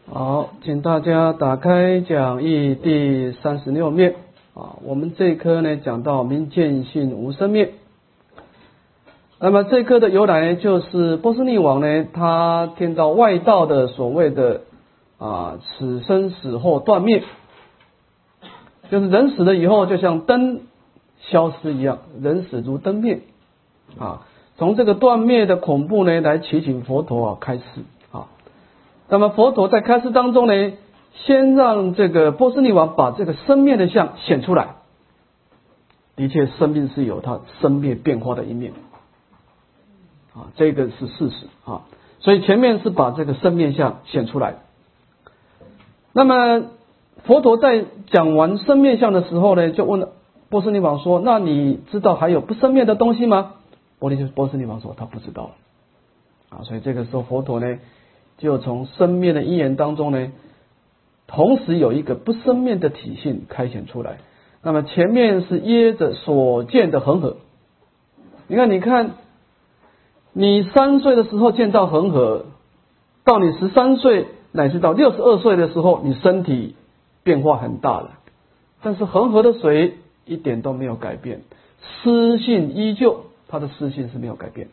好，请大家打开讲义第36面我们这一科呢讲到明见性无生灭。那么这科的由来就是波斯匿王呢，他听到外道的所谓的此生死后断灭，就是人死了以后就像灯消失一样，人死如灯灭从这个断灭的恐怖呢来祈请佛陀开示那么佛陀在开示当中呢，先让这个波斯匿王把这个生灭的相显出来。的确，生命是有它生灭变化的一面这个是事实所以前面是把这个生灭相显出来。那么佛陀在讲完生灭相的时候呢，就问波斯匿王说：“那你知道还有不生灭的东西吗？”波斯匿王说他不知道所以这个时候佛陀呢，就从生灭的因缘当中呢，同时有一个不生灭的体性开显出来。那么前面是耶着所见的恒河，你看你3岁的时候见到恒河，到你13岁乃至到62岁的时候，你身体变化很大了，但是恒河的水一点都没有改变，湿性依旧，它的湿性是没有改变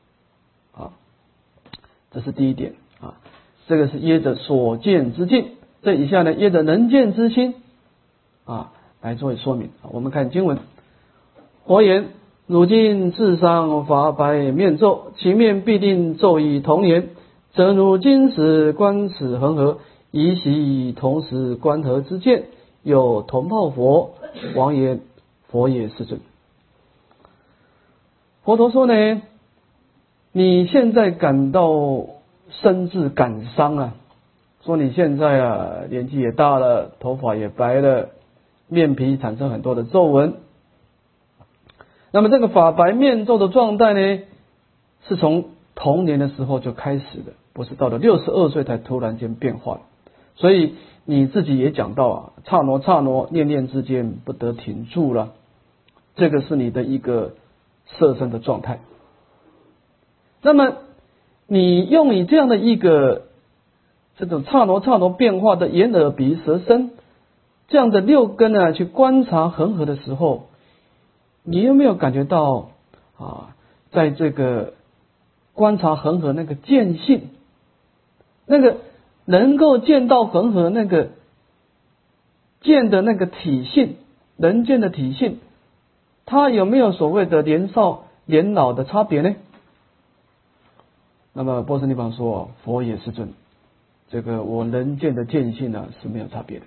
这是第一点这个是耶着所见之境。这以下呢，耶着能见之心来作为说明我们看经文，佛言：汝今至上法白面咒，其面必定咒以同言，则汝今时观此恒河，以习同时观河之见，有同报佛。王言：佛也世尊。佛陀说呢，你现在感到身至感伤说你现在年纪也大了，头发也白了，面皮产生很多的皱纹。那么这个法白面皱的状态呢，是从童年的时候就开始的，不是到了62岁才突然间变化。所以你自己也讲到刹那念念之间不得停住了，这个是你的一个色身的状态。那么你用你这样的一个这种刹那变化的眼耳鼻舌身这样的6根去观察恒河的时候，你有没有感觉到在这个观察恒河那个见性，那个能够见到恒河那个见的那个体性，能见的体性，它有没有所谓的年少年老的差别呢？那么波斯匿王说：佛也世尊，这个我能见的见性是没有差别的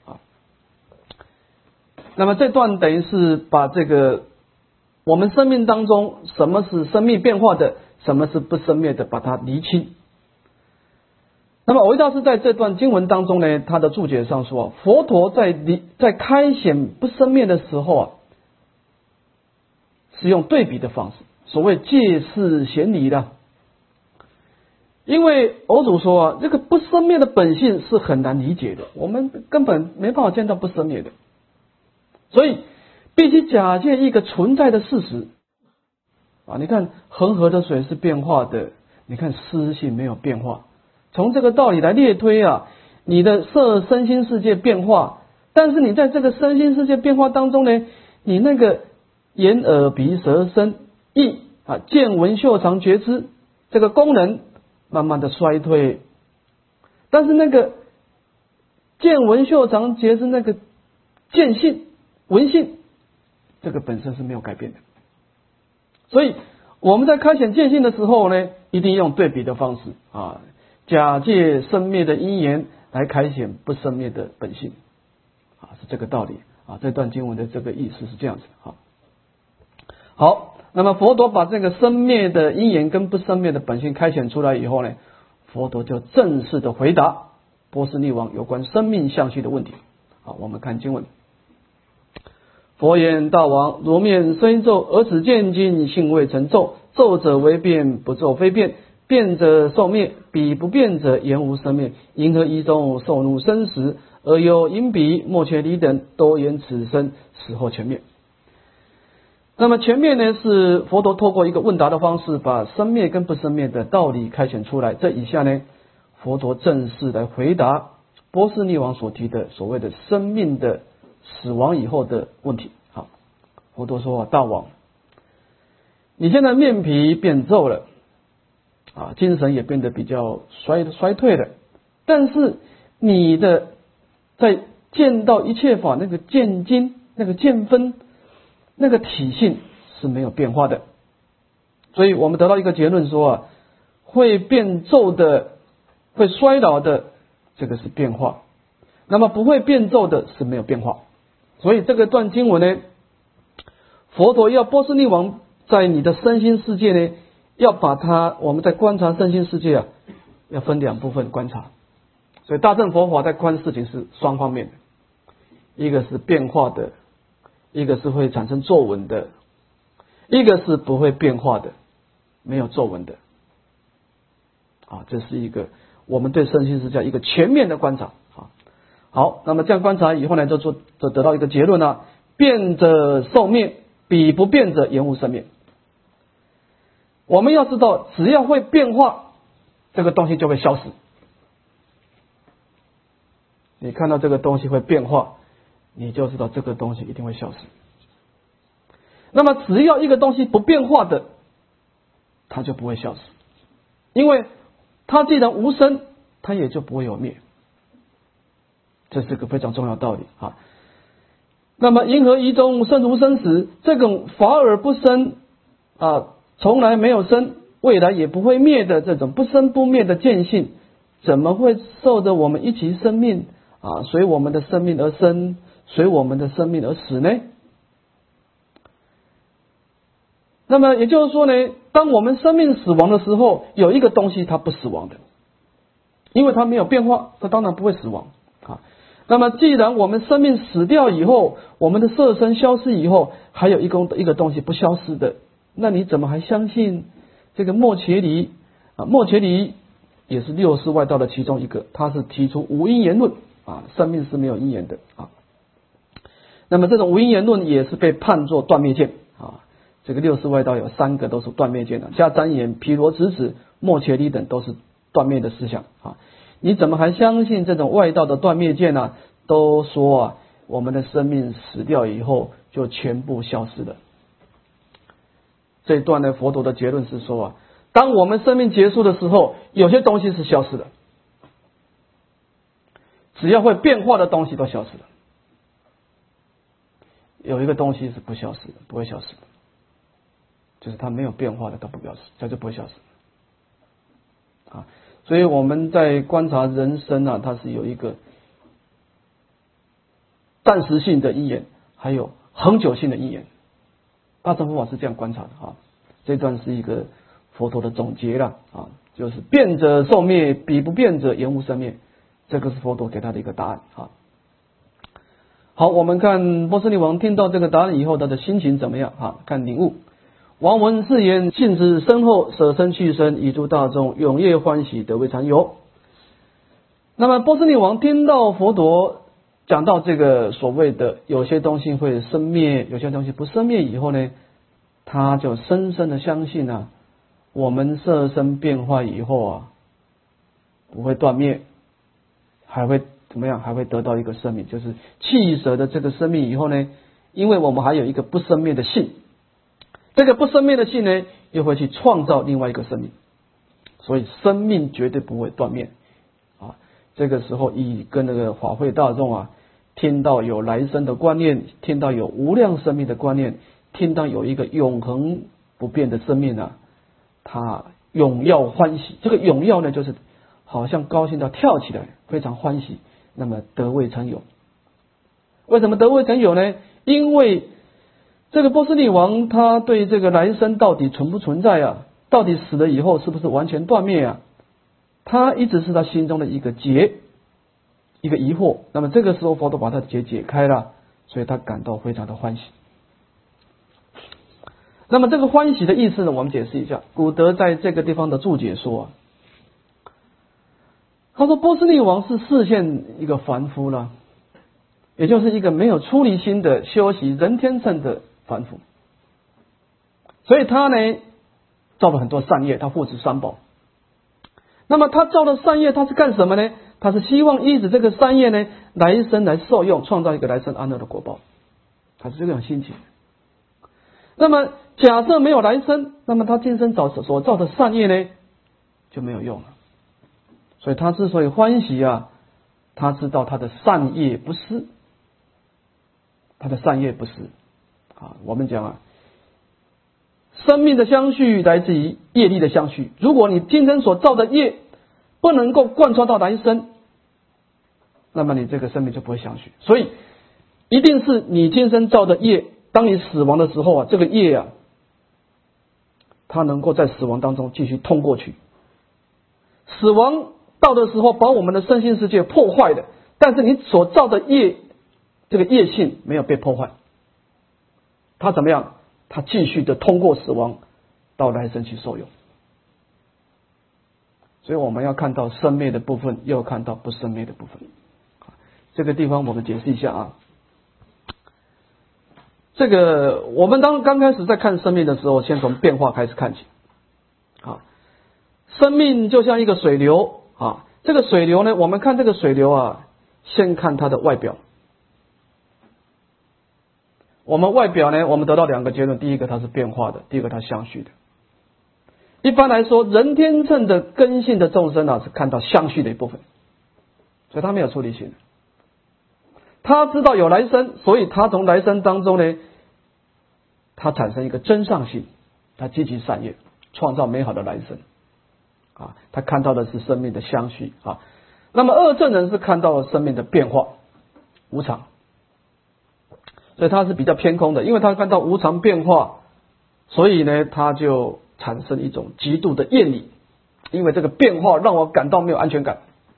那么这段等于是把这个我们生命当中什么是生命变化的，什么是不生灭的，把它厘清。那么蕅益大师在这段经文当中呢，他的注解上说，佛陀在开显不生灭的时候是用对比的方式，所谓借势显理的。因为偶主说这个不生灭的本性是很难理解的，我们根本没办法见到不生灭的，所以必须假借一个存在的事实你看恒河的水是变化的，你看湿性没有变化，从这个道理来列推你的身心世界变化，但是你在这个身心世界变化当中呢，你那个眼耳鼻舌身意见闻嗅尝觉知这个功能慢慢的衰退，但是那个见闻嗅尝觉知那个见性闻性，这个本身是没有改变的。所以我们在开显见性的时候呢，一定用对比的方式假借生灭的因缘来开显不生灭的本性是这个道理这段经文的这个意思是这样子好，那么佛陀把这个生灭的因缘跟不生灭的本性开显出来以后呢，佛陀就正式的回答波斯匿王有关生命相续的问题我们看经文。佛言：大王，如面虽皱，而此见境性未成皱，皱者为变，不皱非变，变者受灭，彼不变者言无生灭。因何一中受怒生死，而有因彼莫切离等都言此生死后全灭。那么前面呢是佛陀透过一个问答的方式，把生灭跟不生灭的道理开显出来。这以下呢， 佛陀正式来回答波斯匿王所提的所谓的生命的死亡以后的问题。好，佛陀说大王，你现在面皮变皱了精神也变得比较衰退了，但是你的在见到一切法那个见精那个见分那个体性是没有变化的。所以我们得到一个结论说会变皱的会衰老的这个是变化，那么不会变皱的是没有变化。所以这个段经文呢，佛陀要波斯匿王在你的身心世界呢，要把它我们在观察身心世界要分两部分观察。所以大乘佛法在观事情是双方面的，一个是变化的，一个是会产生皱纹的，一个是不会变化的，没有皱纹的这是一个我们对身心世界一个全面的观察好，那么这样观察以后呢，就得到一个结论变者寿灭，彼不变者言无生灭。我们要知道，只要会变化，这个东西就会消失。你看到这个东西会变化，你就知道这个东西一定会消失。那么只要一个东西不变化的，它就不会消失，因为它既然无生，它也就不会有灭。这是个非常重要的道理那么银河一中生如生死，这种法而不生从来没有生，未来也不会灭的这种不生不灭的见性，怎么会受着我们一起生命随我们的生命而生，随我们的生命而死呢？那么也就是说呢，当我们生命死亡的时候，有一个东西它不死亡的，因为它没有变化，它当然不会死亡那么既然我们生命死掉以后，我们的色身消失以后，还有一个东西不消失的，那你怎么还相信这个默伽离默伽离也是六世外道的其中一个，他是提出无因缘论生命是没有因缘的那么这种无因缘论也是被判作断灭见这个六世外道有3个都是断灭见的，迦旃延、毗罗直子、默伽离等都是断灭的思想你怎么还相信这种外道的断灭见呢？都说我们的生命死掉以后就全部消失了。这一段呢，佛陀的结论是说当我们生命结束的时候，有些东西是消失的，只要会变化的东西都消失了，有一个东西是不消失的，不会消失的，就是它没有变化的，它不消失，它就不会消失所以我们在观察人生它是有一个暂时性的因缘，还有恒久性的因缘。大乘佛法是这样观察的这段是一个佛陀的总结了就是变者寿灭，彼不变者言无生灭，这个是佛陀给他的一个答案好，我们看波斯匿王听到这个答案以后，他的心情怎么样看领悟。王闻是言，信之深厚，舍身去身，以助大众，永业欢喜，得未常有。那么波斯匿王听到佛陀讲到这个所谓的有些东西会生灭，有些东西不生灭以后呢，他就深深的相信我们色身变化以后不会断灭，还会怎么样？还会得到一个生命，就是弃舍的这个生命以后呢，因为我们还有一个不生灭的性。这个不生灭的性呢，又会去创造另外一个生命，所以生命绝对不会断灭这个时候跟那个法会大众听到有来生的观念，听到有无量生命的观念，听到有一个永恒不变的生命他永耀欢喜。这个永耀呢，就是好像高兴到跳起来，非常欢喜。那么得未曾有，为什么得未曾有呢？因为这个波斯匿王他对这个来生到底存不存在到底死了以后是不是完全断灭他一直是他心中的一个结，一个疑惑。那么这个时候佛陀把他的结解开了，所以他感到非常的欢喜。那么这个欢喜的意思呢，我们解释一下。古德在这个地方的注解说他说波斯匿王是示现一个凡夫了，也就是一个没有出离心的修习人天乘的凡夫，所以他呢造了很多善业，他护持三宝。 那么他造的善业，他是干什么呢？他是希望依着这个善业呢，来生来受用，创造一个来生安乐的果报，他是这种心情。那么假设没有来生，那么他今生所造的善业呢，就没有用了。所以他之所以欢喜啊，他知道他的善业不施，他的善业不施啊。我们讲啊，生命的相续来自于业力的相续。如果你今生所造的业不能够贯穿到来生，那么你这个生命就不会相续。所以一定是你今生造的业，当你死亡的时候啊，这个业啊，它能够在死亡当中继续通过去。死亡到的时候，把我们的身心世界破坏了，但是你所造的业，这个业性没有被破坏，它怎么样？它继续的通过死亡到来生去受用。所以我们要看到生灭的部分，又看到不生灭的部分。这个地方我们解释一下啊。这个我们刚开始在看生命的时候，先从变化开始看起啊。生命就像一个水流啊，这个水流呢，我们看这个水流啊，先看它的外表。我们外表呢，我们得到两个结论：第一个它是变化的，第二个它相续的。一般来说，人天乘的根性的众生啊，是看到相续的一部分，所以他没有出离心。他知道有来生，所以他从来生当中呢，他产生一个真上性，他积极善业，创造美好的来生啊。他看到的是生命的相续啊。那么二乘人是看到了生命的变化无常，所以他是比较偏空的，因为他看到无常变化，所以呢，他就产生一种极度的厌离，因为这个变化让我感到没有安全感。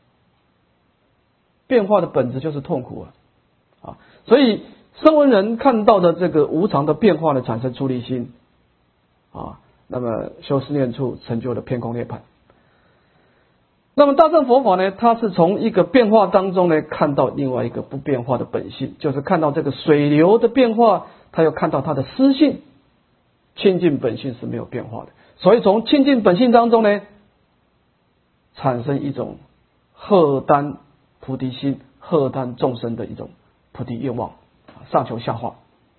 变化的本质就是痛苦啊，所以声闻人看到的这个无常的变化呢，产生出离心啊，那么修思念处成就了偏空涅槃。那么大乘佛法呢，它是从一个变化当中呢，看到另外一个不变化的本性，就是看到这个水流的变化，他又看到它的私性，清净本性是没有变化的。所以从清净本性当中呢，产生一种荷担菩提心，荷担众生的一种菩提愿望，上求下化。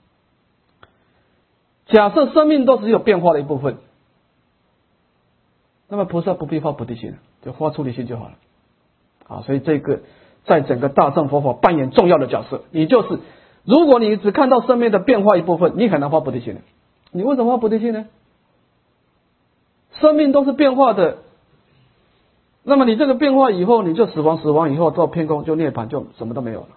假设生命都只有变化的一部分，那么菩萨不必发菩提心，就发出离心就好了啊。所以这个在整个大乘佛法扮演重要的角色。你就是如果你只看到生命的变化一部分，你很难发菩提心的。你为什么发菩提心呢？生命都是变化的，那么你这个变化以后，你就死亡以后到偏空就涅槃，就什么都没有了。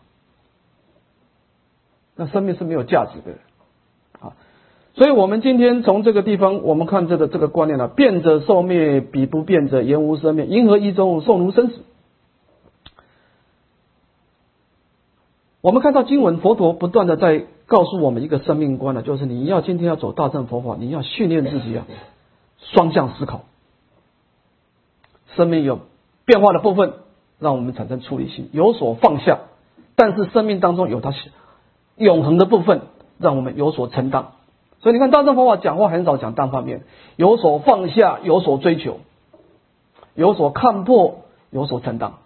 那生命是没有价值的啊。所以我们今天从这个地方，我们看这个观念了，变者寿灭，彼不变者言无生灭，因何一中受奴生死。我们看到经文，佛陀不断的在告诉我们一个生命观了，就是你要今天要走大乘佛法，你要训练自己啊，双向思考。生命有变化的部分，让我们产生出离心，有所放下；但是生命当中有它永恒的部分，让我们有所承担。所以你看大乘佛法讲话很少讲单方面，有所放下，有所追求，有所看破，有所承担。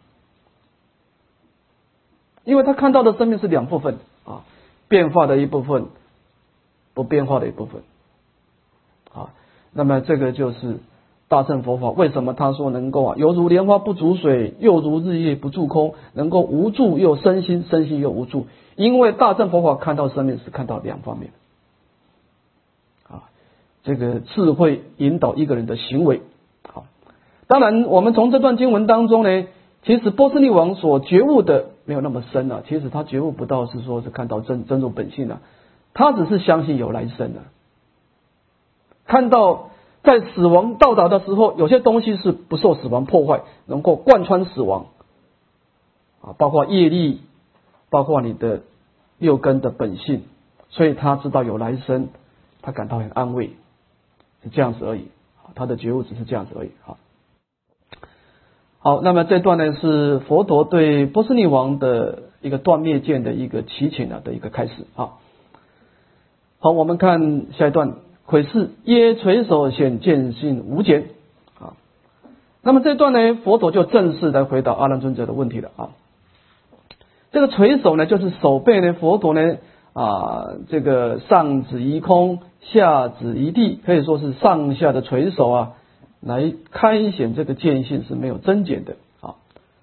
因为他看到的生命是两部分啊，变化的一部分，不变化的一部分啊。那么这个就是大乘佛法为什么他说能够犹如莲花不煮水，又如日月不住空，能够无住又生心，生心又无住。因为大乘佛法看到生命是看到两方面啊，这个智慧引导一个人的行为。好，当然我们从这段经文当中呢，其实波斯匿王所觉悟的没有那么深啊，其实他觉悟不到是说是看到真如本性啊，他只是相信有来生啊，看到在死亡到达的时候，有些东西是不受死亡破坏，能够贯穿死亡啊，包括业力，包括你的六根的本性，所以他知道有来生，他感到很安慰，是这样子而已，他的觉悟只是这样子而已啊。好，那么这段呢是佛陀对波斯匿王的一个断灭见的一个祈请的一个开始啊。好，我们看下一段，窥视耶垂手显见性无减啊。 那么这段呢，佛陀就正式来回答阿难尊者的问题了啊。这个垂手呢，就是手背呢，佛陀呢这个上指一空，下指一地，可以说是上下的垂手啊，来开显这个见性是没有增减的啊。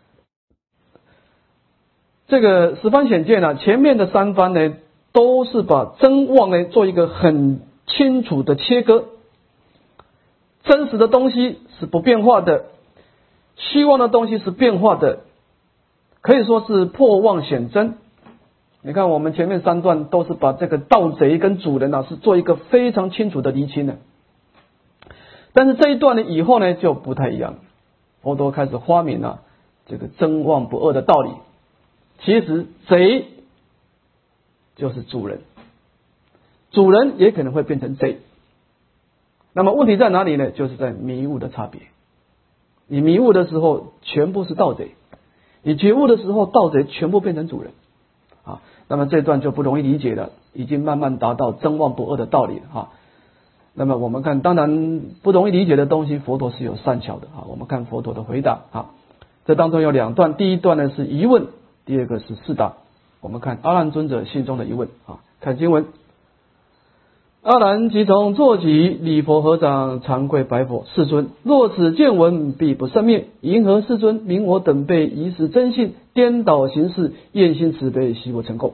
这个十方显见呢，前面的三番呢，都是把真妄呢做一个很清楚的切割。真实的东西是不变化的，虚妄的东西是变化的，可以说是破妄显真。你看我们前面三段都是把这个盗贼跟主人是做一个非常清楚的厘清的。但是这一段呢以后呢就不太一样，佛陀开始发明了这个真妄不二的道理。其实贼就是主人，主人也可能会变成贼。那么问题在哪里呢？就是在迷悟的差别。你迷悟的时候全部是盗贼，你觉悟的时候盗贼全部变成主人啊。那么这段就不容易理解了，已经慢慢达到真妄不二的道理了啊。那么我们看，当然不容易理解的东西，佛陀是有善巧的啊。我们看佛陀的回答啊，这当中有两段，第一段呢是疑问，第二个是释答。我们看阿难尊者心中的疑问啊，看经文。阿难即从坐起，礼佛合掌，长跪白佛：世尊，若此见闻必不生灭，银河世尊明我等辈疑是真信，颠倒行事，厌心慈悲，悉我成垢。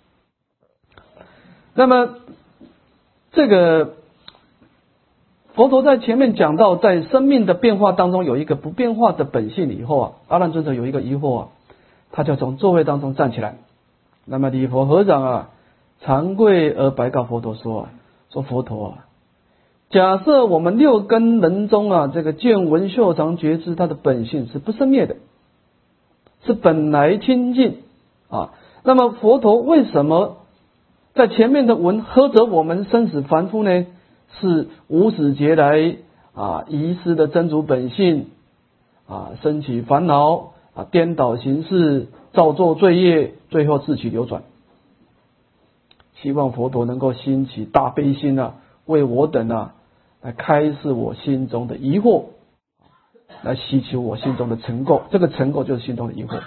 那么这个佛陀在前面讲到，在生命的变化当中有一个不变化的本性以后阿难尊者有一个疑惑他就从座位当中站起来，那么礼佛合掌长跪而白告佛陀说佛陀假设我们六根人中这个见闻嗅尝觉知它的本性是不生灭的，是本来清净那么佛陀为什么在前面的闻呵责我们生死凡夫呢？是无始劫来遗失的真主本性升起烦恼颠倒行事，造作罪业，最后自取流转。希望佛陀能够兴起大悲心为我等来开示我心中的疑惑，来希求我心中的成垢。这个成垢就是心中的疑惑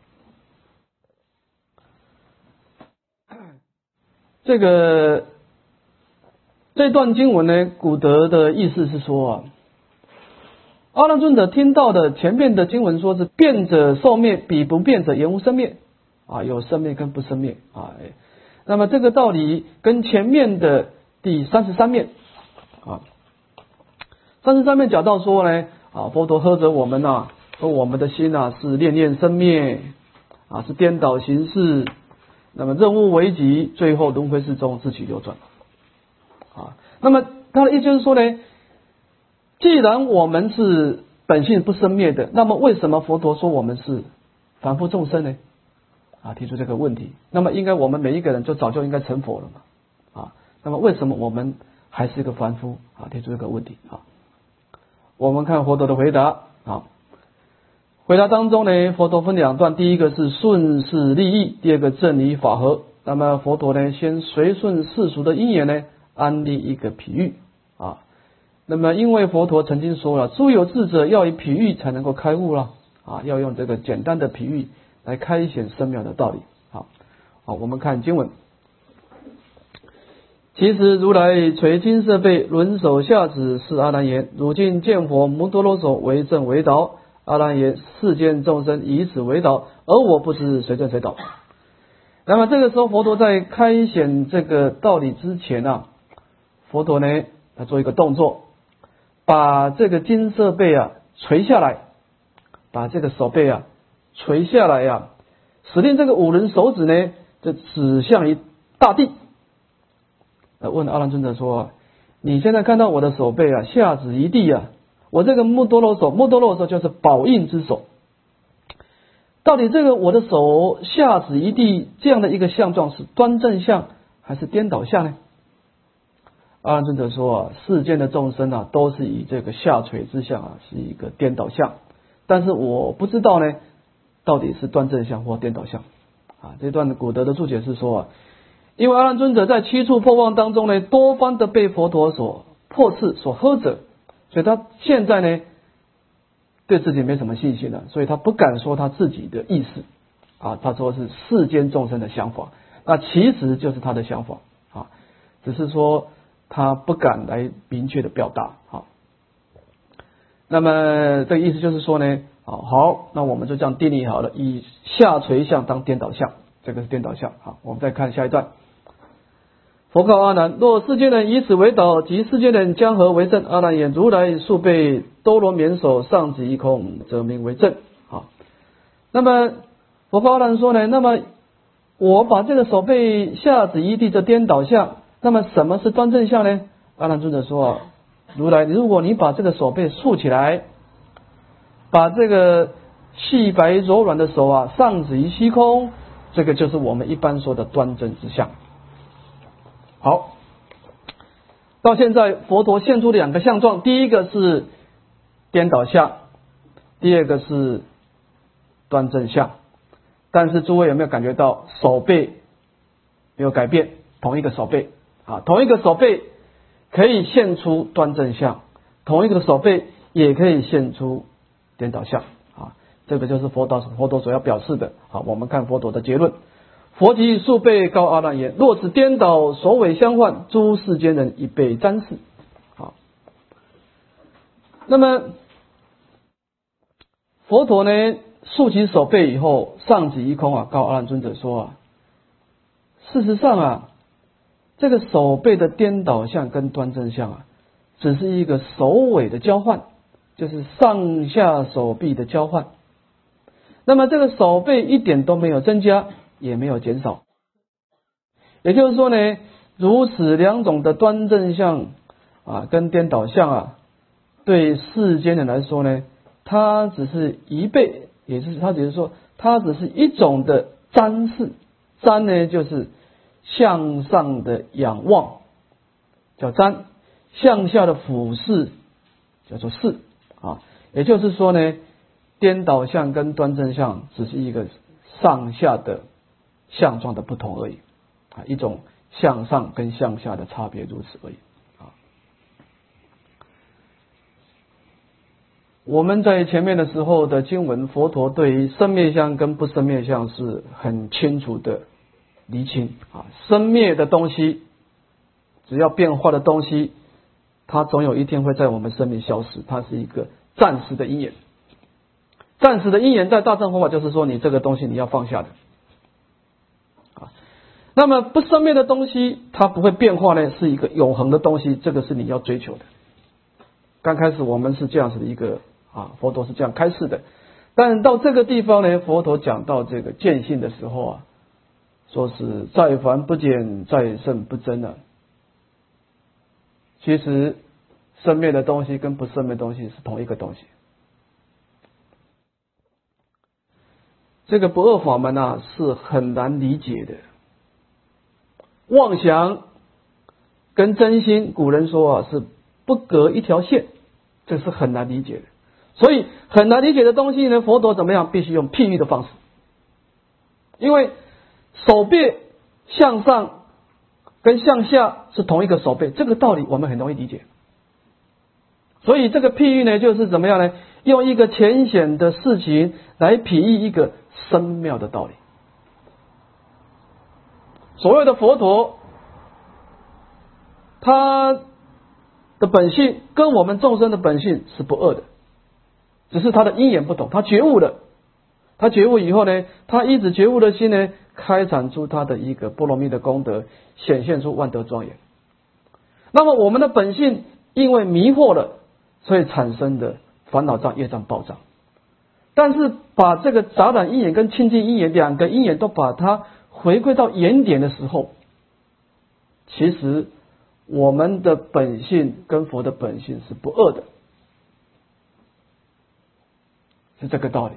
这段经文呢，古德的意思是说阿难尊者听到的前面的经文说是变者受灭，彼不变者言无生灭有生灭跟不生灭那么这个道理跟前面的第33面33面讲到说呢佛陀呵责我们说我们的心是念念生灭是颠倒行事，那么任务为己，最后轮回世中自取流转那么他的意思就是说呢，既然我们是本性不生灭的，那么为什么佛陀说我们是凡夫众生呢？提出这个问题。那么应该我们每一个人就早就应该成佛了嘛那么为什么我们还是一个凡夫提出这个问题我们看佛陀的回答回答当中呢，佛陀分两段，第一个是顺势利益，第二个正理法和。那么佛陀呢先随顺世俗的因缘呢安立一个譬喻那么因为佛陀曾经说了，诸有智者要以譬喻才能够开悟了要用这个简单的譬喻来开显深妙的道理我们看经文。其实如来垂金色背，轮手下指，是阿难言：如今见佛摩多罗手为正为导。阿难言：世间众生以此为导，而我不知谁正谁导。那么这个时候佛陀在开显这个道理之前佛陀呢他做一个动作，把这个金色背垂下来，把这个手背垂下来使令这个五轮手指呢就指向于大地。问阿难尊者说，你现在看到我的手背下指一地我这个目多罗手就是宝印之手，到底这个我的手下指一地这样的一个相状是端正相还是颠倒相呢？阿难尊者说世间的众生都是以这个下垂之相是一个颠倒相，但是我不知道呢到底是端正相或颠倒相这段的古德的注解是说因为阿难尊者在七处破妄当中呢多番的被佛陀所破斥所呵责，所以他现在呢对自己没什么信心了，所以他不敢说他自己的意思啊，他说是世间众生的想法，那其实就是他的想法啊，只是说他不敢来明确的表达啊。那么这个意思就是说呢，好，那我们就这样定义好了，以下垂相当颠倒相，这个是颠倒相。好，我们再看下一段。佛告阿难：若世间人以此为导，即世间人将何为正？阿难言：如来数辈兜罗绵手，上指一空，则名为正。好，那么佛告阿难说呢，那么我把这个手背下指一地这颠倒相，那么什么是端正相呢？阿难尊者说，如来，如果你把这个手背竖起来，把这个细白柔软的手啊上指于虚空，这个就是我们一般说的端正之相。好，到现在佛陀现出两个相状，第一个是颠倒相，第二个是端正相。但是诸位有没有感觉到手背没有改变？同一个手背啊，同一个手背可以现出端正相，同一个手背也可以现出颠倒相啊，这个就是佛陀所要表示的。好，我们看佛陀的结论。佛即数辈告阿难言：若此颠倒首尾相换，诸世间人已被瞻视。好，那么佛陀呢竖起手背以后，上指一空啊，告阿难尊者说啊，事实上啊，这个手背的颠倒相跟端正相啊，只是一个首尾的交换，就是上下手臂的交换。那么这个手背一点都没有增加，也没有减少。也就是说呢，如此两种的端正相啊跟颠倒相啊，对世间人来说呢，它只是一倍，也就是它只是说它只是一种的瞻视。瞻呢就是向上的仰望，叫瞻；向下的俯视，叫做视啊。也就是说呢，颠倒相跟端正相只是一个上下的相状的不同而已啊，一种向上跟向下的差别，如此而已啊。我们在前面的时候的经文，佛陀对于生灭相跟不生灭相是很清楚的厘清啊。生灭的东西，只要变化的东西，它总有一天会在我们生命消失，它是一个暂时的因缘。暂时的因缘在大乘佛法就是说，你这个东西你要放下的啊。那么不生灭的东西，它不会变化呢，是一个永恒的东西，这个是你要追求的。刚开始我们是这样子的一个啊，佛陀是这样开示的。但到这个地方呢，佛陀讲到这个见性的时候啊，说是在凡不减，在圣不增啊。其实生灭的东西跟不生灭的东西是同一个东西。这个不二法门啊，是很难理解的。妄想跟真心，古人说啊，是不隔一条线，这是很难理解的。所以很难理解的东西呢，佛陀怎么样？必须用譬喻的方式。因为手背向上跟向下是同一个手背，这个道理我们很容易理解。所以这个譬喻呢，就是怎么样呢？用一个浅显的事情来比喻一个深妙的道理。所谓的佛陀，他的本性跟我们众生的本性是不二的，只是他的因缘不同。他觉悟了，他觉悟以后呢，他依止觉悟的心呢，开展出他的一个波罗蜜的功德，显现出万德庄严。那么我们的本性因为迷惑了，所以产生的烦恼障、业障暴涨。但是把这个杂染因缘跟清净因缘两个因缘都把它回归到原点的时候，其实我们的本性跟佛的本性是不二的，是这个道理。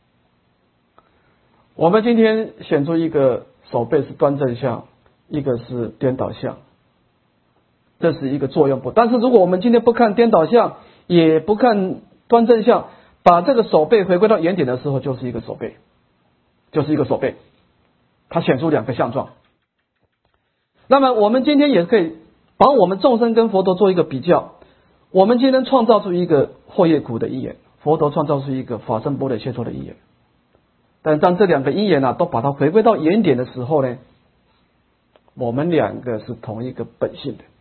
我们今天选出一个手背是端正相，一个是颠倒相，这是一个作用不。但是如果我们今天不看颠倒相，也不看端正相，把这个手背回归到原点的时候，就是一个手背，就是一个手背，它显出两个相状。那么我们今天也可以把我们众生跟佛陀做一个比较。我们今天创造出一个祸业苦的因缘， 佛陀创造出一个法身般若解脱的因缘。但当这两个因缘都把它回归到原点的时候呢，我们两个是同一个本性的，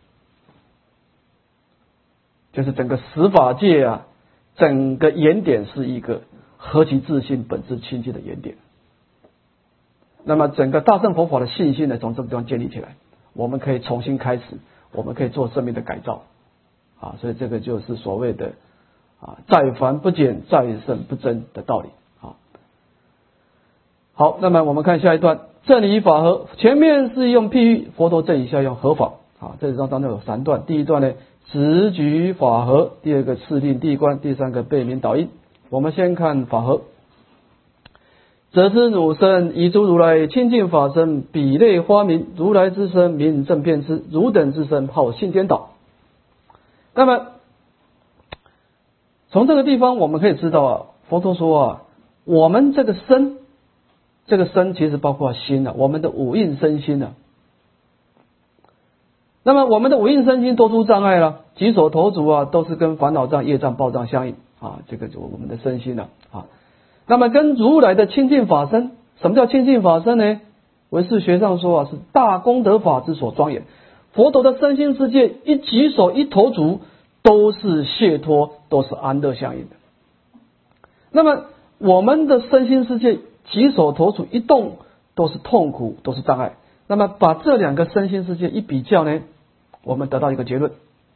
就是整个十法界整个原点是一个何其自性本质清净的原点。那么整个大乘佛法的信心呢，从这个地方建立起来，我们可以重新开始，我们可以做生命的改造所以这个就是所谓的在凡不减，在圣不增的道理好，那么我们看下一段，正以法合，前面是用譬喻，佛陀正以下用合法这章当中有3段，第一段呢直举法合，第二个次令谛观，第三个背明导因。我们先看法合。则知汝身以诸如来清净法身，比类花名，如来之身名正遍知，汝等之身好性颠倒。那么从这个地方我们可以知道佛陀说我们这个身，这个身其实包括心我们的五蕴身心那么我们的五蕴身心多诸障碍举手投足都是跟烦恼障、业障、报障相应这个就我们的身心那么跟如来的清净法身，什么叫清净法身呢？唯识学上说是大功德法之所庄严。佛陀的身心世界一举手一投足都是解脱，都是安乐相应的。那么我们的身心世界举手投足一动都是痛苦，都是障碍。那么把这两个身心世界一比较呢，我们得到一个结论：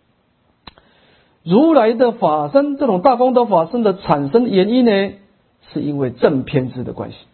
如来的法身，这种大功德法身的产生原因呢，是因为正偏知的关系。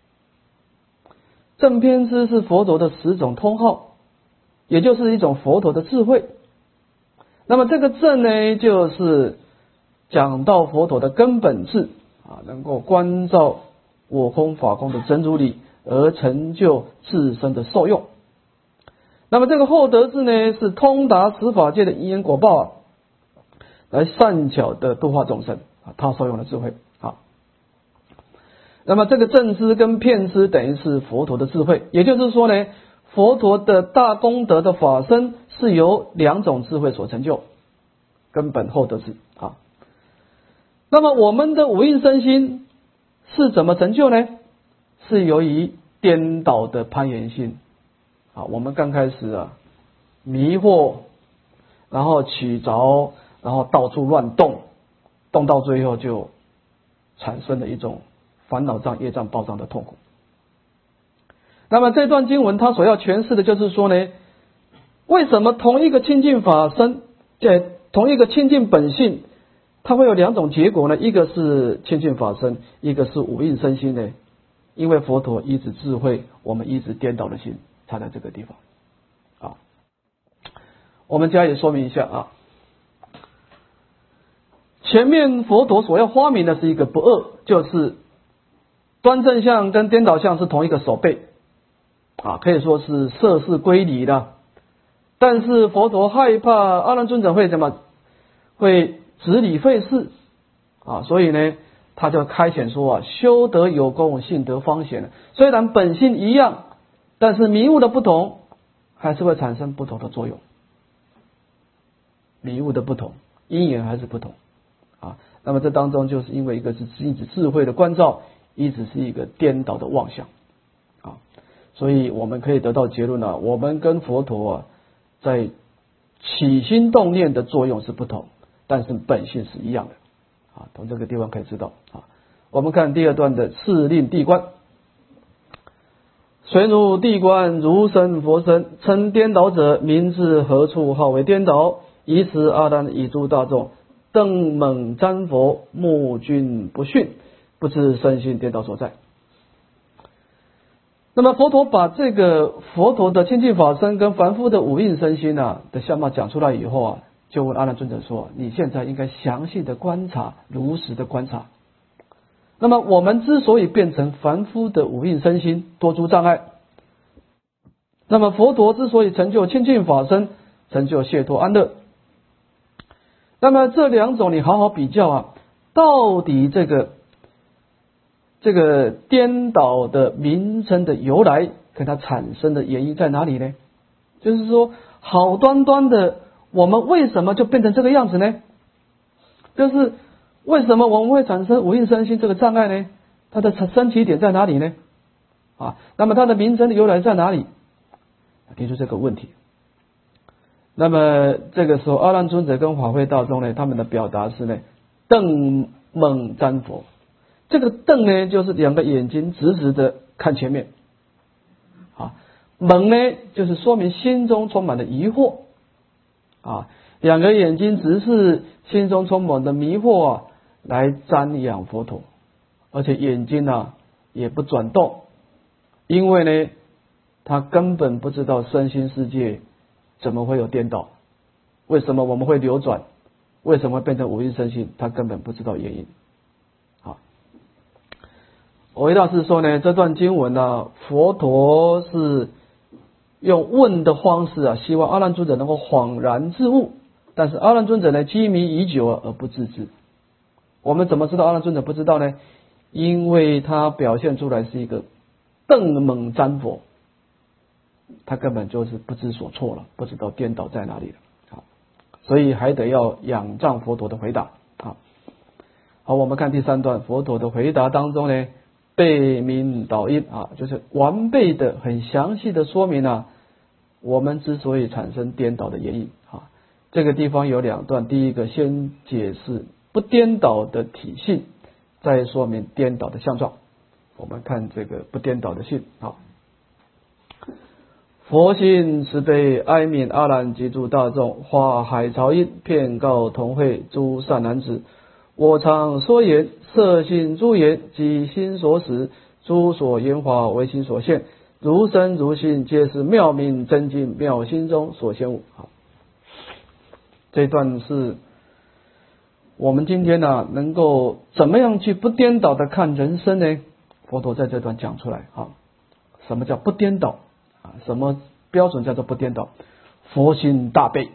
正偏知是佛陀的10种通号，也就是一种佛陀的智慧。那么这个正呢，就是讲到佛陀的根本智能够观照我空法空的真如理，而成就自身的受用。那么这个后得智呢，是通达十法界的因缘果报来善巧的度化众生他受用的智慧那么这个正知跟遍知等于是佛陀的智慧，也就是说呢，佛陀的大功德的法身是由2种智慧所成就，根本后得智那么我们的五蕴身心是怎么成就呢？是由于颠倒的攀缘性我们刚开始迷惑，然后起着，然后到处乱动到最后就产生了一种烦恼障、业障、报障的痛苦。那么这段经文它所要诠释的就是说呢，为什么同一个清净法身，同一个清净本性，它会有2种结果呢？一个是清净法身，一个是五蕴身心呢？因为佛陀依止智慧，我们依止颠倒的心，差在这个地方我们加以说明一下前面佛陀所要发明的是一个不二，就是端正相跟颠倒相是同一个手背可以说是涉世归离的。但是佛陀害怕阿难尊者会执理废事所以呢他就开显说修得有功，性得方显。虽然本性一样，但是迷悟的不同，还是会产生不同的作用。迷悟的不同，因缘还是不同那么这当中就是因为一个是一直智慧的关照，一直是一个颠倒的妄想所以我们可以得到结论我们跟佛陀在起心动念的作用是不同，但是本性是一样的从这个地方可以知道我们看第2段的次令谛观。虽如谛观，如身佛身，称颠倒者，名至何处号为颠倒？以此阿难以诸大众登猛瞻佛，目君不逊，不知身心颠倒所在。那么佛陀把这个佛陀的清净法身跟凡夫的五蕴身心的相貌讲出来以后就问阿难尊者说，你现在应该详细的观察，如实的观察。那么我们之所以变成凡夫的五蕴身心多诸障碍，那么佛陀之所以成就清净法身，成就解脱安乐，那么这2种你好好比较到底这个颠倒的名称的由来跟它产生的原因在哪里呢？就是说好端端的我们为什么就变成这个样子呢？就是为什么我们会产生五蕴身心这个障碍呢？它的升起点在哪里呢？那么它的名称的由来在哪里？提出这个问题。那么这个时候，阿难尊者跟法会大众呢，他们的表达是呢，瞪猛瞻佛。这个瞪呢，就是两个眼睛直直的看前面。猛呢，就是说明心中充满了疑惑。两个眼睛直视心中充满的迷惑来瞻仰佛陀，而且眼睛也不转动，因为呢，他根本不知道身心世界怎么会有颠倒，为什么我们会流转，为什么会变成五蕴身心，他根本不知道原因。蕅益大师说呢，这段经文佛陀是用问的方式希望阿难尊者能够恍然自悟，但是阿难尊者呢，积迷已久而不自知。我们怎么知道阿难尊者不知道呢？因为他表现出来是一个瞪猛瞻佛，他根本就是不知所措了，不知道颠倒在哪里了。所以还得要仰仗佛陀的回答。好，我们看第3段，佛陀的回答当中呢，备明导因就是完备的、很详细的说明我们之所以产生颠倒的原因。这个地方有2段，第一个先解释不颠倒的体性，再说明颠倒的相状。我们看这个不颠倒的性。佛心慈悲，哀悯阿难及诸大众，化海潮音，遍告同会诸善男子。我常说言，色心诸言，即心所使，诸所言法为心所现，如身如心，皆是妙明真经妙心中所现物。这段是我们今天能够怎么样去不颠倒的看人生呢？佛陀在这段讲出来。什么叫不颠倒？什么标准叫做不颠倒？佛心大悲。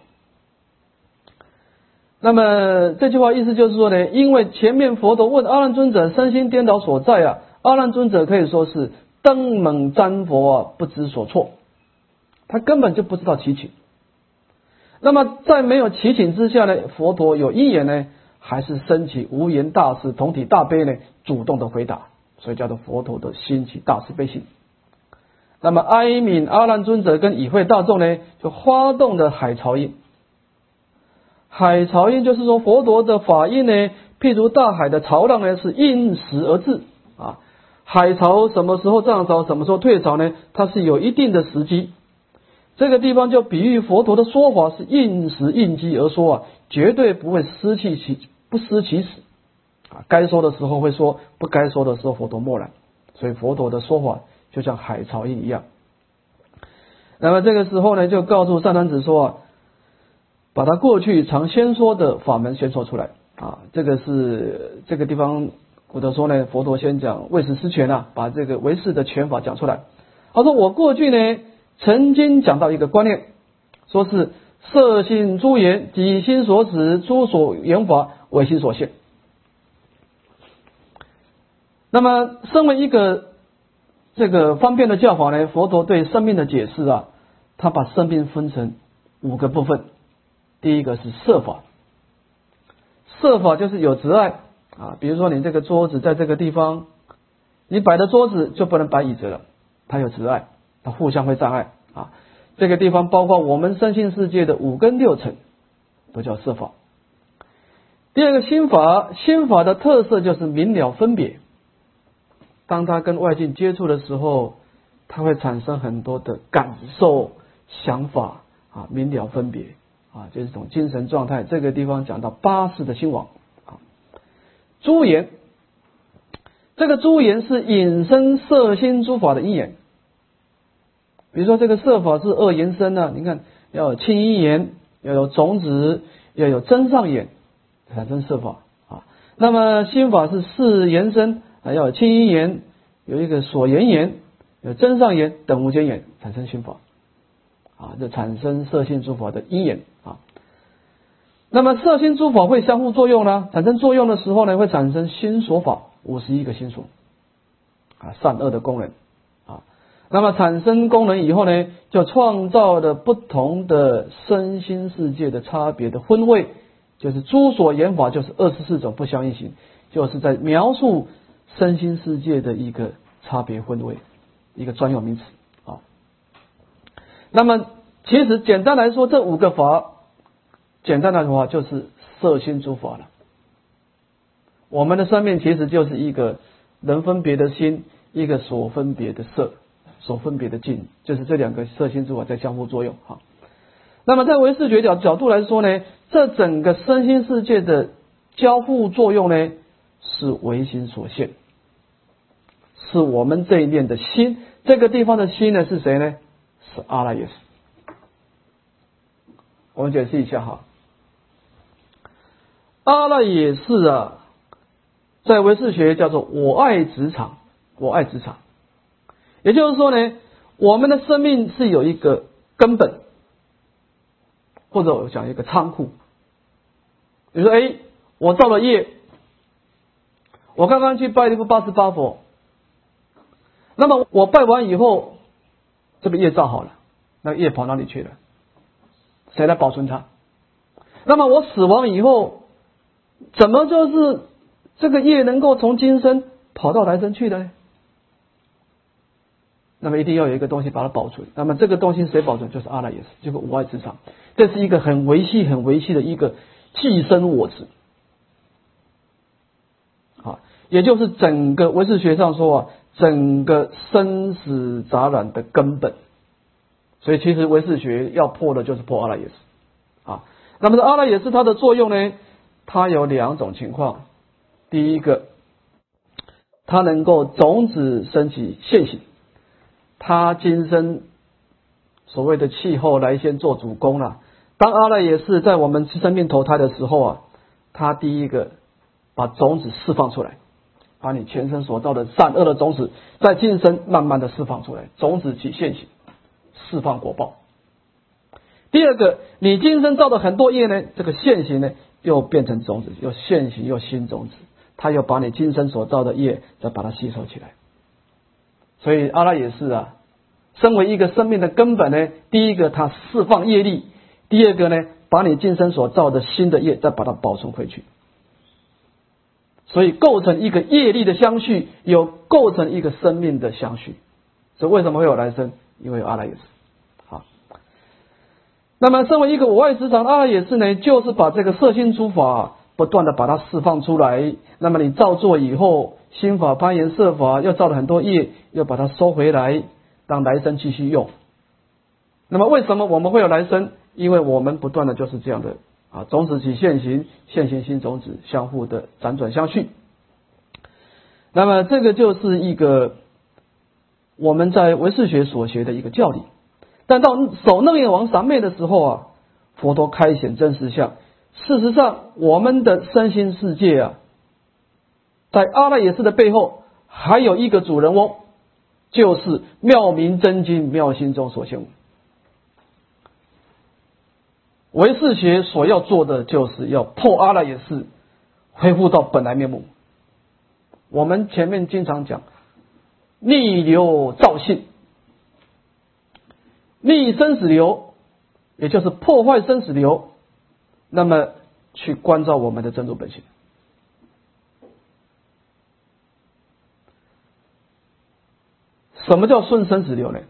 那么这句话意思就是说呢，因为前面佛陀问阿难尊者身心颠倒所在阿难尊者可以说是瞪猛瞻佛不知所措，他根本就不知道其情。那么在没有其情之下呢，佛陀有因缘呢，还是升起无言大慈同体大悲呢，主动的回答，所以叫做佛陀的兴起大慈悲心。那么哀悯阿难尊者跟与会大众呢，就发动的海潮音。海潮音就是说佛陀的法音呢，譬如大海的潮浪呢，是因时而至海潮什么时候涨潮，什么时候退潮呢？它是有一定的时机。这个地方就比喻佛陀的说法是应时应机而说绝对不会不失其时该说的时候会说，不该说的时候佛陀默然。所以佛陀的说法就像海潮音一样。那么这个时候呢，就告诉善男子说把他过去常先说的法门先说出来这个是这个地方古德说呢，佛陀先讲唯识师权把这个唯识的权法讲出来。他说我过去呢曾经讲到一个观念，说是色心诸言，己心所使，诸所言法为心所现。那么身为一个这个方便的教法呢，佛陀对生命的解释他把生命分成5个部分。第一个是色法，色法就是有执碍比如说你这个桌子在这个地方，你摆的桌子就不能摆椅子了，它有执碍，它互相会障碍这个地方包括我们身心世界的5根6尘都叫色法。第二个心法，心法的特色就是明了分别，当它跟外境接触的时候，它会产生很多的感受想法明了分别就是一种精神状态。这个地方讲到8识的心王诸言，这个诸言是引申色心诸法的因缘。比如说这个色法是2言身你看要有清因缘，要有种子，要有真上缘，产生色法那么心法是4言身要有清因缘，有一个所缘缘，有真上缘等无间缘，产生心法这产生色心诸法的因缘那么色心诸法会相互作用呢，产生作用的时候呢，会产生心所法51个心所善恶的功能那么产生功能以后呢，就创造了不同的身心世界的差别的分位就是诸所言法，就是24种不相应行，就是在描述身心世界的一个差别分位，一个专有名词啊。那么其实简单来说，这5个法，简单来说就是色心诸法了。我们的生命其实就是一个人分别的心，一个所分别的色，所分别的境，就是这2个色心诸法在相互作用哈。那么在唯识学角度来说呢，这整个身心世界的交互作用呢，是唯心所现，是我们这一念的心。这个地方的心呢是谁呢？是阿赖耶识。我们解释一下哈，阿赖耶识啊，在唯识学叫做我爱执场，我爱执场。也就是说呢，我们的生命是有一个根本，或者我讲一个仓库。比如说，我造了业，我刚刚去拜了一部88佛，那么我拜完以后，这个业造好了，那个业跑哪里去了？谁来保存它？那么我死亡以后，怎么就是这个业能够从今生跑到来生去的呢？那么一定要有一个东西把它保存。那么这个东西谁保存？就是阿赖耶识，这个无碍执场。这是一个很维系的一个寄生我执。啊，也就是整个唯识学上说啊，整个生死杂染的根本。所以其实唯识学要破的就是破阿赖耶识啊。那么这阿赖耶识它的作用呢，它有2种情况。第一个，它能够种子升起现行，它今生所谓的气候来先做主攻了。当阿赖耶识在我们生命投胎的时候啊，它第一个把种子释放出来，把你前生所造的善恶的种子在今生慢慢的释放出来，种子起现行，释放果报。第二个，你今生造的很多业呢，这个现行呢又变成种子，又现行又新种子，它又把你今生所造的业再把它吸收起来。所以阿赖耶识啊，身为一个生命的根本呢，第一个它释放业力，第二个呢，把你今生所造的新的业再把它保存回去。所以构成一个业力的相续，有构成一个生命的相续。所以为什么会有来生？因为有阿赖耶识。好，那么身为一个我爱执场的阿赖耶识呢，就是把这个色心诸法不断的把它释放出来。那么你造作以后，心法攀缘色法又造了很多业，又把它收回来，让来生继续用。那么为什么我们会有来生？因为我们不断的就是这样的啊，种子起现行，现行新种子相互的辗转相续。那么这个就是一个我们在唯识学所学的一个教理。但到守楞严王三昧的时候啊，佛陀开显真实相。事实上，我们的身心世界啊，在阿赖耶识的背后还有一个主人翁，就是妙明真经妙心中所现物。唯识学所要做的就是要破阿赖耶识，恢复到本来面目。我们前面经常讲逆流造性，逆生死流，也就是破坏生死流，那么去关照我们的真如本性。什么叫顺生死流呢？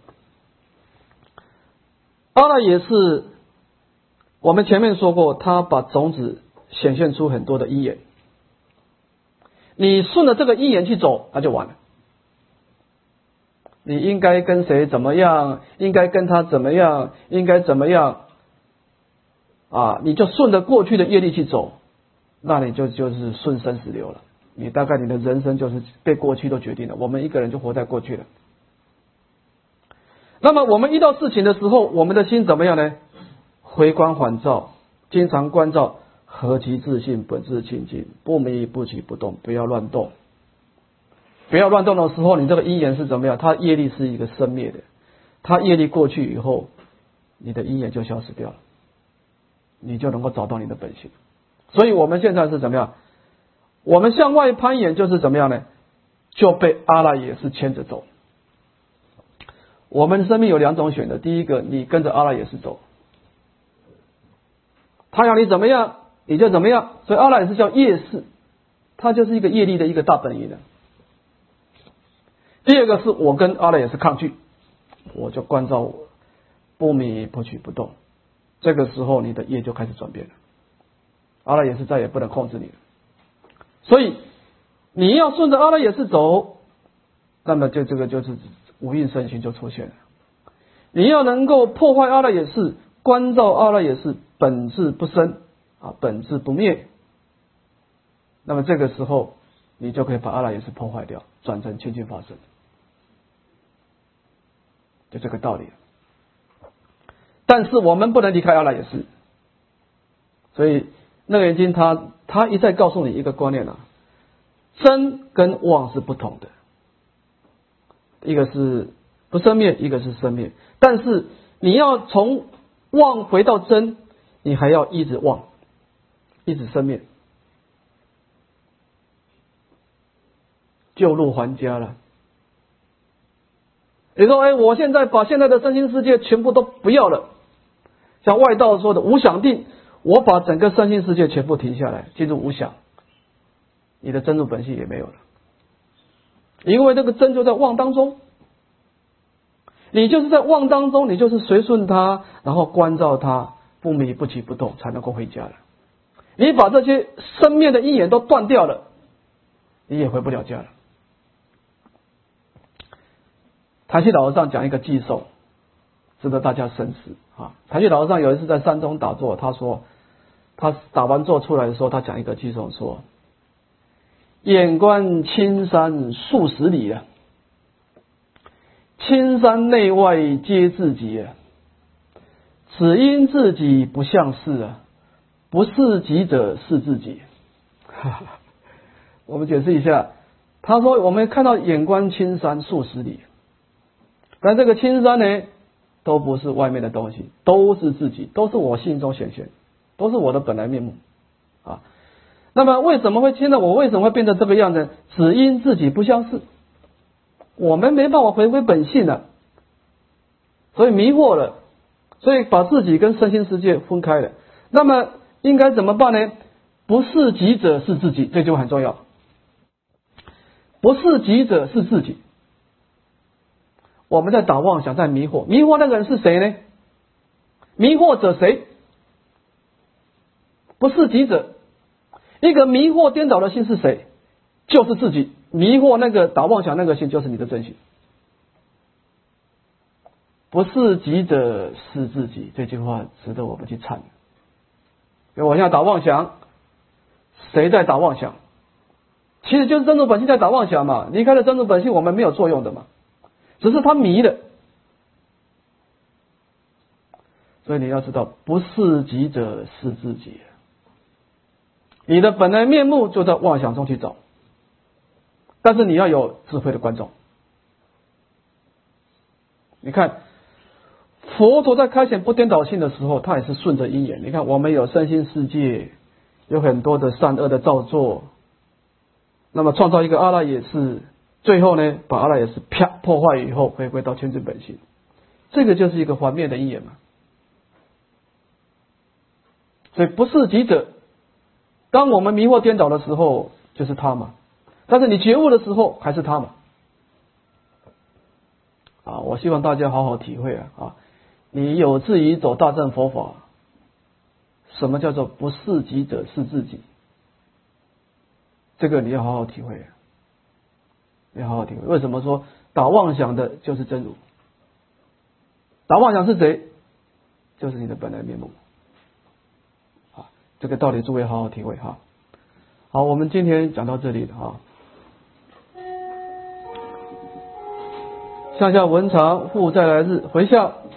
阿赖耶识我们前面说过，它把种子显现出很多的因缘，你顺着这个因缘去走，那就完了。你应该跟谁怎么样，应该跟他怎么样，应该怎么样啊？你就顺着过去的业力去走，那你就是顺生死流了。你大概你的人生就是被过去都决定了。我们一个人就活在过去了。那么我们遇到事情的时候，我们的心怎么样呢？回光返照，经常关照，何其自性，本自清净，不迷不起不动，不要乱动。不要乱动的时候，你这个因缘是怎么样？它业力是一个生灭的，它业力过去以后，你的因缘就消失掉了，你就能够找到你的本性。所以我们现在是怎么样？我们向外攀岩就是怎么样呢？就被阿赖耶识牵着走。我们生命有2种选择，第一个，你跟着阿赖耶识走，他要你怎么样你就怎么样？所以阿赖耶识叫业识，它就是一个业力的一个大本营的。第二个是我跟阿赖耶识抗拒，我就关照我，不迷不取不动，这个时候你的业就开始转变了，阿赖耶识再也不能控制你了。所以你要顺着阿赖耶识走，那么这个就是无印身心就出现了。你要能够破坏阿赖耶识，关照阿赖耶识本质不生啊，本质不灭，那么这个时候你就可以把阿赖耶识破坏掉，转成清净法身，就这个道理。但是我们不能离开阿赖耶识，所以楞严经他一再告诉你一个观念啊，真跟妄是不同的，一个是不生灭，一个是生灭。但是你要从妄回到真，你还要一直妄，一直生灭，旧路还家了。你说，我现在把现在的身心世界全部都不要了，像外道说的无想定，我把整个身心世界全部停下来，进入无想，你的真如本性也没有了，因为这个真就在妄当中，你就是在妄当中，你就是随顺它，然后关照它，不迷不起不动，才能够回家了。你把这些生灭的因缘都断掉了，你也回不了家了。台西老和尚讲一个寄颂，值得大家深思啊。台西老和尚有一次在山中打坐，他说他打完坐出来的时候，他讲一个寄颂说：眼观青山数十里啊，青山内外皆自己啊，只因自己不像是啊，不是己者是自己。我们解释一下，他说我们看到眼观青山数十里，但这个青山呢，都不是外面的东西，都是自己，都是我心中显现，都是我的本来面目啊。那么为什么会现在我为什么会变成这个样子？只因自己不相似，我们没办法回归本性了，所以迷惑了，所以把自己跟身心世界分开了。那么应该怎么办呢？不是己者是自己，这句话很重要。不是己者是自己。我们在打妄想，在迷惑，迷惑那个人是谁呢？迷惑者谁？不是己者。一个迷惑颠倒的心是谁？就是自己。迷惑那个打妄想那个心就是你的真心。不是己者是自己，这句话值得我们去参。因为我现在打妄想，谁在打妄想？其实就是真如本性在打妄想嘛，离开了真如本性我们没有作用的嘛，只是他迷了。所以你要知道，不是己者是自己，你的本来面目就在妄想中去找，但是你要有智慧的观众。你看佛陀在开显不颠倒性的时候，他也是顺着因缘。你看我们有身心世界，有很多的善恶的造作，那么创造一个阿赖耶识，最后呢把阿赖耶识啪破坏以后回归到清净本性，这个就是一个还灭的因缘嘛。所以不是己者，当我们迷惑颠倒的时候就是他嘛，但是你觉悟的时候还是他嘛。我希望大家好好体会啊，你有志于走大乘佛法，什么叫做不是己者是自己，这个你要好好体会，你要好好体会。为什么说打妄想的就是真如？打妄想是谁？就是你的本来面目。这个道理诸位好好体会哈。好，我们今天讲到这里了哈。向下文长复再来日，回向